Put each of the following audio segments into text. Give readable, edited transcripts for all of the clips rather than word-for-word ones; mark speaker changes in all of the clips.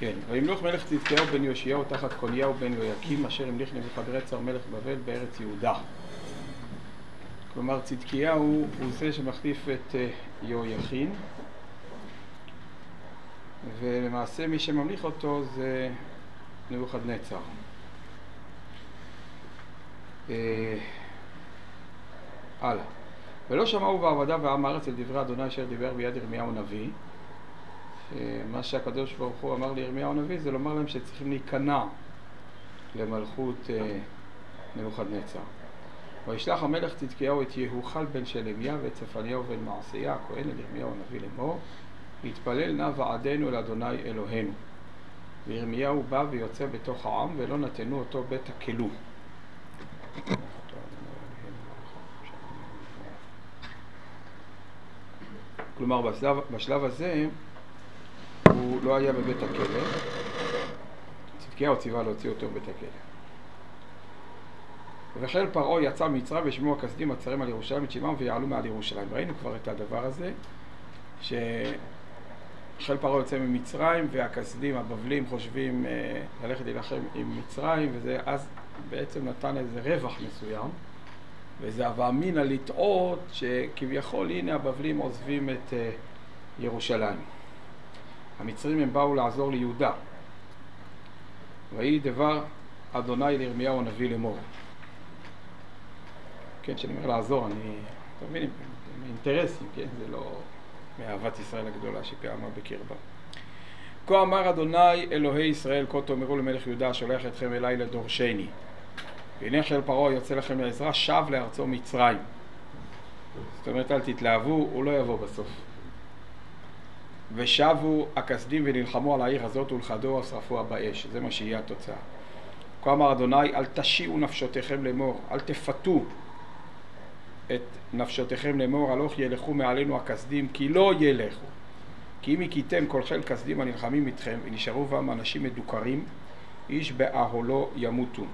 Speaker 1: כן, וימלוך מלך צדקיהו בן יאשיהו תחת קוניהו בן יהויקים אשר המליך נבוכדנצר מלך בבל בארץ יהודה. כלומר צדקיהו הוא זה שמחליף את יהויכין, ולמעשה מי שממליך אותו זה נבוכדנצר. הלאה. ולא שמעו בעבדה ועם הארץ אל דברי אדוני אשר דיבר ביד ירמיהו הנביא. מה שהקדוש ברוך הוא אמר לירמיהו הנביא זה לומר להם שצריכים להיכנע למלכות נבוכדנצר. וישלח המלך צדקיהו את יהוחל בן שלמיה ואת צפניהו בן מעשיה הכהן אל ירמיהו הנביא לאמור, להתפלל נא ועדנו אל אדוני אלוהינו. וירמיהו בא ויוצא בתוך העם ולא נתנו אותו בית הכלוא. כלומר בשלב הזה הוא לא היה בבית הכלא, צדקיהו ציווה להוציא אותו בבית הכלא. וחיל פרעה יצא ממצרים ושמעו הכסדים הצרים על ירושלים את שמעם ויעלו מעל ירושלים. ראינו כבר את הדבר הזה, שחיל פרעה יוצא ממצרים והכסדים הבבלים חושבים ללכת להילחם עם מצרים, וזה אז בעצם נתן איזה רווח מסוים, וזה הווה אמינא לטעות שכביכול הנה הבבלים עוזבים את ירושלים. המצרים הם באו לעזור ליהודה. ויהי דבר אדוני לירמיהו הנביא לאמור. כן, שאני אומר לעזור, אתה מבין, אינטרסים, כן? זה לא מאהבת ישראל הגדולה שפעמה בקרבה. כה אמר אדוני אלוהי ישראל, כה תאמרו למלך יהודה שולח אתכם אליי לדורשני. והנה חיל פרעה יוצא לכם לעזרה, שב לארצו מצרים. זאת אומרת, אל תתלהבו, הוא לא יבוא בסוף. ושבו הכסדים ונלחמו על העיר הזאת ולכדוה ושרפוה באש. זה מה שיהיה התוצאה. כה אמר אדוני, אל תשיעו נפשותיכם לאמור, אל תפתו את נפשותיכם לאמור, הלוך ילכו מעלינו הכסדים, כי לא ילכו. כי אם הכיתם כל חיל כסדים הנלחמים איתכם, ונשארו בהם אנשים מדוכרים, איש באהלו ימותו.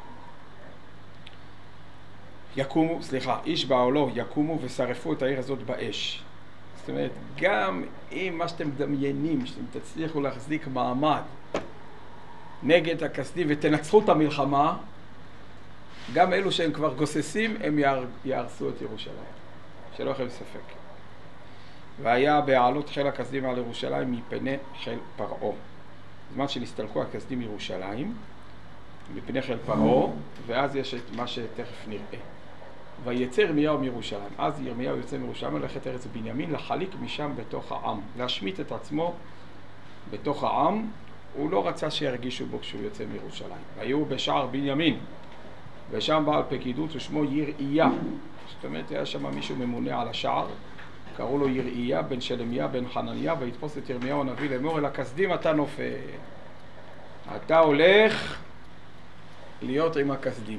Speaker 1: איש באהלו יקומו ושרפו את העיר הזאת באש. זאת אומרת, גם אם מה שאתם מדמיינים, שאתם תצליחו להחזיק מעמד נגד הכסדים ותנצחו את המלחמה, גם אלו שהם כבר גוססים, הם יהרסו את ירושלים. שלא לכם ספק. והיה בהעלות חיל הכסדים על ירושלים מפני חיל פרעה. בזמן שנסתלקו הכסדים מירושלים, מפני חיל פרעה, ואז יש את מה שתכף נראה. ויצא ירמיהו מירושלים. אז ירמיהו יוצא מירושלים ללכת ארץ בנימין, לחליק משם בתוך העם, להשמיט את עצמו בתוך העם. הוא לא רצה שירגישו בו כשהוא יוצא מירושלים. והיו בשער בנימין, ושם בעל פקידות ושמו יראיה. זאת אומרת, היה שם מישהו ממונה על השער, קראו לו יראיה בן שלמיה בן חנניה, ויתפוס את ירמיהו הנביא לאמור, אל הכסדים אתה נופל. אתה הולך להיות עם הכסדים.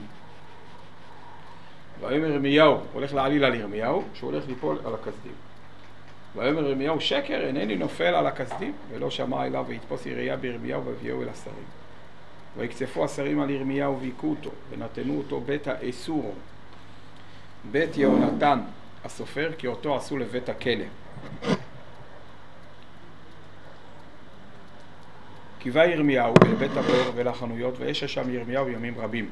Speaker 1: ויאמר ירמיהו, הולך להעליל על ירמיהו, שהוא הולך ליפול על הכסדים. ויאמר ירמיהו, שקר, אינני נופל על הכסדים, ולא שמע אליו, ויתפוס יראיה בירמיהו והביאו אל השרים. ויקצפו השרים על ירמיהו והיכו אותו, ונתנו אותו בית האסור, בית יהונתן הסופר, כי אותו עשו לבית הכלא. קיווה ירמיהו אל בית הבור ולחנויות, וישב שם ירמיהו ימים רבים.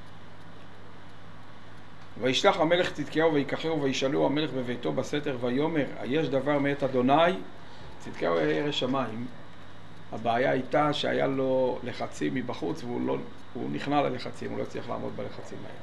Speaker 1: וישלח המלך צדקיהו ויקחהו וישאלו המלך בביתו בסתר ויאמר, יש דבר מאת אדוני? צדקיהו היה ירא שמיים. הבעיה הייתה שהיה לו לחצים מבחוץ והוא נכנע ללחצים, הוא לא הצליח לעמוד בלחצים האלה.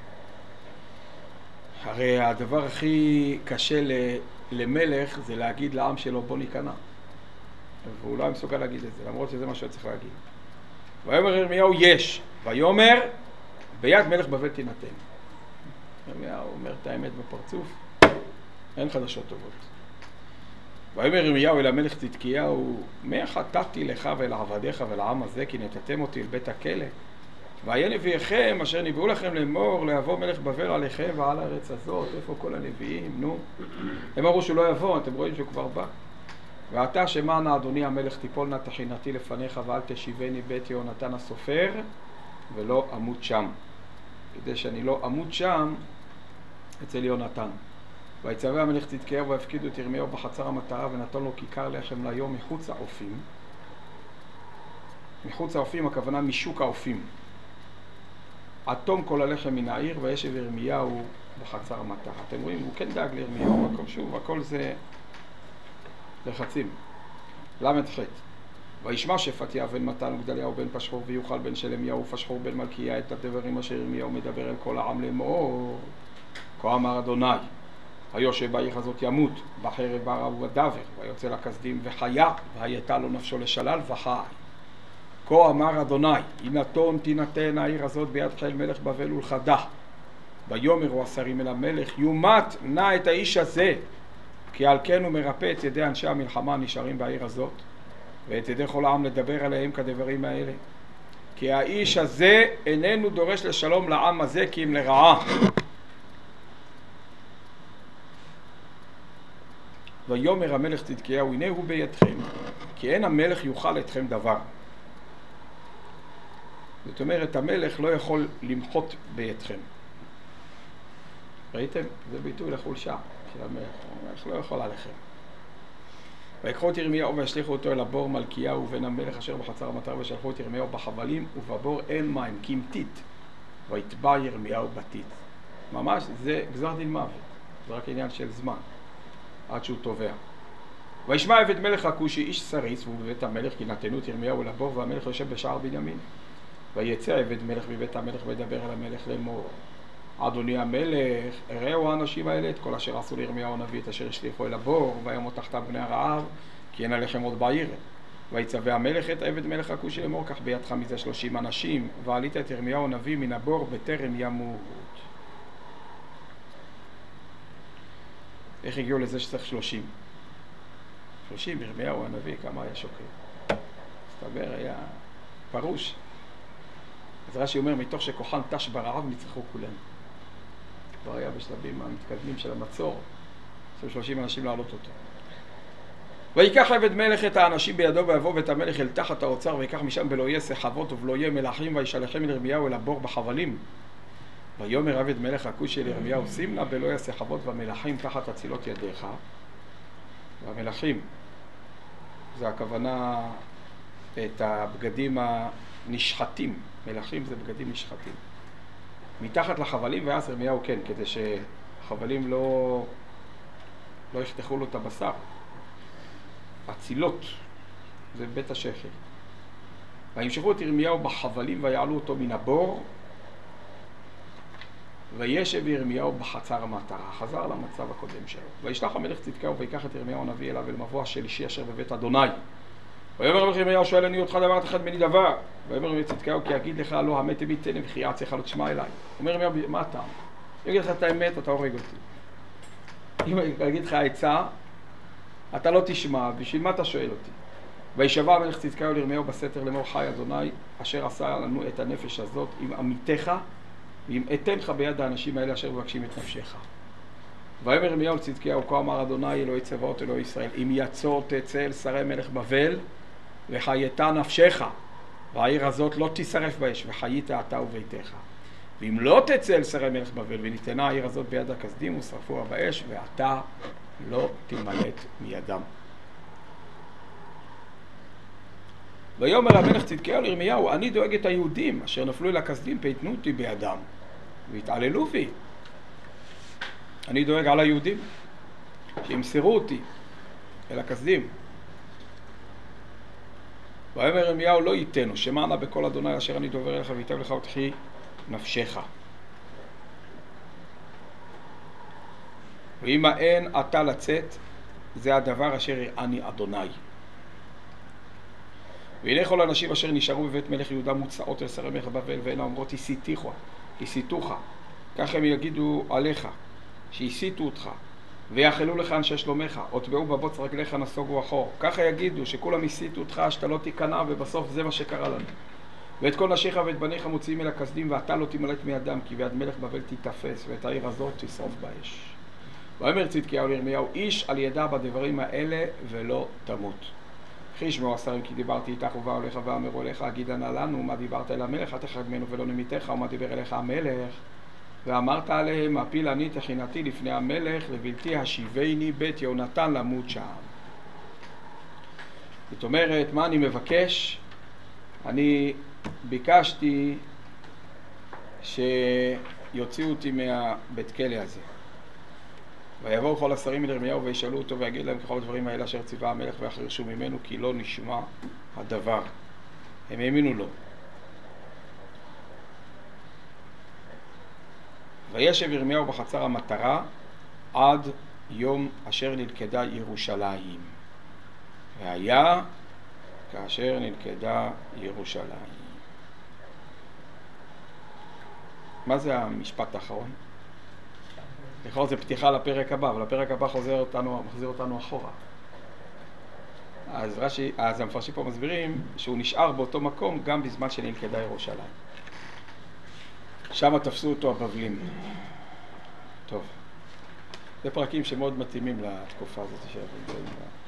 Speaker 1: הרי הדבר הכי קשה למלך זה להגיד לעם שלו בוא ניכנע. והוא לא היה מסוגל להגיד את זה, למרות שזה מה שהוא צריך להגיד. ויאמר ירמיהו יש, ויאמר ביד מלך בבל תינתן. ירמיהו אומר את האמת בפרצוף, אין חדשות טובות. ויאמר ירמיהו אל המלך צדקיהו, מה חטאתי לך ואל עבדיך ולעם הזה, כי נתתם אותי אל בית הכלא? והיה נביאיכם אשר נביאו לכם לאמור, להבוא מלך בבל עליכם ועל הארץ הזאת. איפה כל הנביאים? נו. הם אמרו שהוא לא יבוא, אתם רואים שהוא כבר בא. ואתה שמע נא אדוני המלך, תיפול נא תחינתי לפניך ואל תשיבני בית יהונתן הסופר ולא אמות שם. כדי שאני לא אמות שם אצל יהונתן. ויצווה המלך צדקיהו והפקידו את ירמיהו בחצר המטרה ונתן לו כיכר לחם ליום מחוץ העופים. מחוץ האופים הכוונה משוק האופים. עד תום כל הלחם מן העיר, וישב ירמיהו בחצר מטה. אתם רואים, הוא כן דאג לירמיהו, שוב, הכל זה לחצים. למ"ח. וישמע שפתיה בן מתן וגדליהו בן פשחור ויוכל בן שלמיהו ופשחור בן מלכיה את הדברים אשר ירמיהו מדבר אל כל העם לאמור. כה אמר אדוני, היושב בעיר הזאת ימות, בחרב בערה ובדבר, ויוצא לכסדים וחיה, והייתה לו נפשו לשלל וחי. כה אמר אדוני, יינתון תינתן העיר הזאת ביד חיל מלך בבל ולכדה. ויאמרו השרים אל המלך, יומת נא את האיש הזה, כי על כן הוא מרפא את ידי אנשי המלחמה הנשארים בעיר הזאת, ואת ידי כל העם לדבר עליהם כדברים האלה. כי האיש הזה איננו דורש לשלום לעם הזה, כי אם לרעה. ויאמר המלך צדקיהו, הנה הוא בידכם, כי אין המלך יוכל אתכם דבר. זאת אומרת, המלך לא יכול למחות בידכם. ראיתם? זה ביטוי לחולשה של המלך. המלך לא יכול עליכם. ויקחו את ירמיהו וישליחו אותו אל הבור מלכיהו בן המלך אשר בחצר המטר, ושלחו את ירמיהו בחבלים, ובבור אין מים, כי המתית. ויטבע ירמיהו בתית. ממש, זה גזר דין מוות. זה רק עניין של זמן, עד שהוא תובע. וישמע עבד מלך הכושי איש סריס, והוא בבית המלך, כי נתנו את ירמיהו אל הבור, והמלך יושב בשער בנימין. ויצא עבד מלך מבית המלך וידבר אל המלך לאמור, אדוני המלך, הראו האנשים האלה את כל אשר עשו לירמיהו הנביא, את אשר השליחו אל הבור, וימות תחתיו בני הרעב, כי אין עליכם עוד בעיר. ויצווה המלך את עבד מלך הכושי לאמור, קח בידך מזה 30 אנשים, ועלית את ירמיהו הנביא מן הבור בטרם ימות. איך הגיעו לזה שצריך 30? 30, ירמיהו הנביא, כמה היה שוקר? מסתבר, היה פרוש. אז רש"י אומר, מתוך שכוחן תש ברעב ניצחו כולם. כבר היה בשלבים המתקדמים של המצור, של 30 אנשים לעלות אותו. ויקח עבד מלך את האנשים בידו, ויבוא בית המלך אל תחת האוצר, ויקח משם בלויה סחבות ובלויה מלכים, וישלחם אל ירמיהו אל הבור בחבלים. ויאמר עבד מלך הכושי אל ירמיהו, שים נא בלויה סחבות והמלכים תחת אצילות ידיך. והמלכים, זה הכוונה את הבגדים הנשחטים. מלכים זה בגדים נשחטים. מתחת לחבלים, ואז ירמיהו כן, כדי שהחבלים לא יחתכו לו את הבשר. אצילות, זה בית השחר. וימשכו את ירמיהו בחבלים ויעלו אותו מן הבור, וישב ירמיהו בחצר המטרה. חזר למצב הקודם שלו. וישלח המלך צדקיהו ויקח את ירמיהו הנביא אליו אל מבוא השלישי אשר בבית אדוני. ויאמר המלך ירמיהו, שואל אני אותך דבר אחד מני דבר. ויאמר המלך צדקיהו, כי אגיד לך לא המת ביתני וכי יעצך לא תשמע אליי. אומר ירמיהו, מה אתה? אם אגיד לך את האמת, אתה הורג אותי. אם אגיד לך עצה, אתה לא תשמע, בשביל מה אתה שואל אותי? וישבע המלך צדקיהו לירמיהו בסתר לאמור, חי אדוני אשר עשה לנו את הנפש הזאת עם עמיתך ואם אתנך ביד האנשים האלה אשר מבקשים את נפשך. ויאמר ירמיהו לצדקיהו, כה אמר אדוני אלוהי צבאות אלוהי ישראל, אם יצור תצא אל שרי מלך בבל וחייתה נפשך, והעיר הזאת לא תישרף באש, וחיית אתה וביתך. ואם לא תצא אל שרי מלך בבל וניתנה העיר הזאת ביד הכסדים ושרפוה באש, ואתה לא תימלט מידם. ויאמר המלך צדקיהו לירמיהו, אני דואג את היהודים אשר נפלו אל הכסדים, פייתנו אותי בידם והתעללו בי. אני דואג על היהודים שימסרו אותי אל הכסדים. ויאמר ירמיהו, לא ייתנו, שמע נא בקול אדוני אשר אני דובר אליך, ויטב לך ותחי נפשך. ואם אין אתה לצאת, זה הדבר אשר יראני אדוני. והנה כל האנשים אשר נשארו בבית מלך יהודה מוצאות אל שרי מלך בבל, והן אומרות הסיתוך, כך הם יגידו עליך, שהסיתו אותך, ויאכלו לך אנשי שלומך, הוטבעו בבוץ רגליך נסוגו אחור. ככה יגידו שכולם הסיתו אותך, שאתה לא תיכנע, ובסוף זה מה שקרה לנו. ואת כל נשיך ואת בניך מוציאים אל הכסדים, ואתה לא תמלט מידם, כי ביד מלך בבל תיתפס, ואת העיר הזאת תשרוף באש. ויאמר צדקיהו לירמיהו, איש על ידע בדברים האלה ולא תמות. וכי ישמעו השרים כי דיברתי איתך ובאו אליך ואמרו אליך, הגידה נא לנו מה דיברת אל המלך, אל ממנו ולא נמיתך, ומה דיבר אליך המלך. ואמרת עליהם, הפיל אני תחינתי לפני המלך, ובלתי השיבני בית יהונתן למות שם. זאת אומרת, מה אני מבקש? אני ביקשתי שיוציאו אותי מהבית כלא הזה. ויבואו כל השרים אל ירמיהו וישאלו אותו ויגיד להם ככל הדברים האלה אשר ציווה המלך ויחרישו ממנו כי לא נשמע הדבר. הם האמינו לו. וישב ירמיהו בחצר המטרה עד יום אשר נלכדה ירושלים. והיה כאשר נלכדה ירושלים. מה זה המשפט האחרון? לכאורה זה פתיחה לפרק הבא, אבל הפרק הבא מחזיר אותנו אחורה. אז המפרשים פה מסבירים שהוא נשאר באותו מקום גם בזמן שנלכדה ירושלים. שם תפסו אותו הבבלים. טוב. זה פרקים שמאוד מתאימים לתקופה הזאת שאנחנו נמצאים בה.